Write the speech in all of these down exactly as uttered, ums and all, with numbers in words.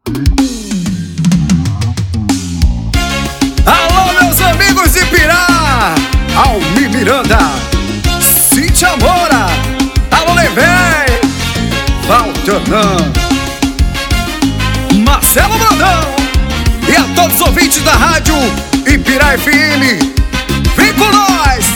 Alô, meus amigos de Pirá, Almi Miranda, Cíntia Moura, alô, Levei, Valtanã, Marcelo Brandão e a todos os ouvintes da rádio Ipirá F M. Vem com nós!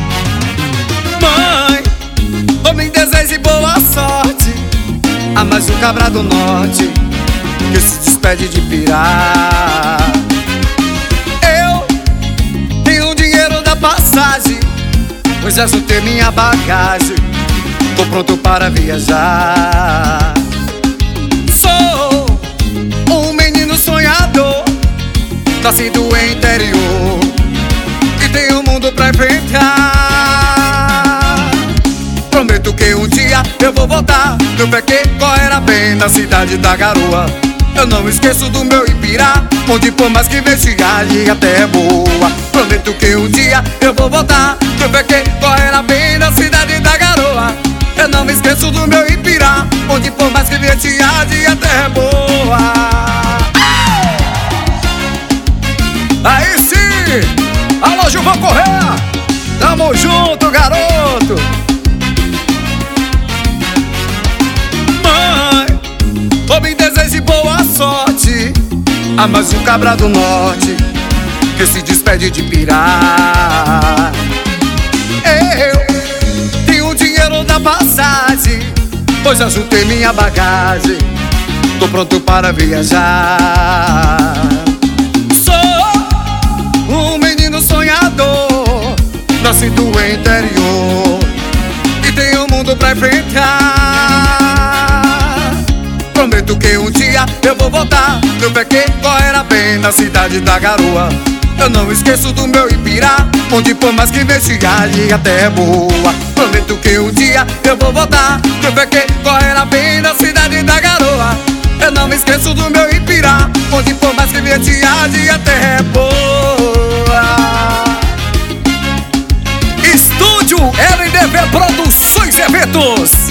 Mãe, eu me desejo boa sorte a mais um cabra do norte que se despede de Pirá. Eu tenho o dinheiro da passagem, pois já juntei minha bagagem, tô pronto para viajar. Sou um menino sonhador, nasci do interior e tenho o mundo pra enfrentar. Prometo que um dia eu vou voltar do pé que correrá bem na cidade da garoa. Eu não esqueço do meu Ipirá, onde por mais que vestiale a terra é boa. Prometo que um dia eu vou voltar do pé que correrá bem na cidade da garoa. Eu não me esqueço do meu Ipirá, onde por mais que vestiale a terra é boa. Aí sim! Alô, Gilvão Correia! Tamo junto, garoto! Mãe, eu me desejo boa sorte a mais um cabra do norte que se despede de Pirá. Eu tenho o dinheiro da passagem, pois já juntei minha bagagem, tô pronto para viajar. Sonhador, nasci do interior e tenho o mundo pra enfrentar. Prometo que um dia eu vou voltar do pé que correrá bem na cidade da garoa. Eu não esqueço do meu Ipirá, onde por mais que vestiale a terra é boa. Prometo que um dia eu vou voltar do pé que correrá bem na cidade da garoa. Eu não me esqueço do meu Ipirá, onde por mais que vestiale a terra é boa. Estúdio L D V Produções e Eventos.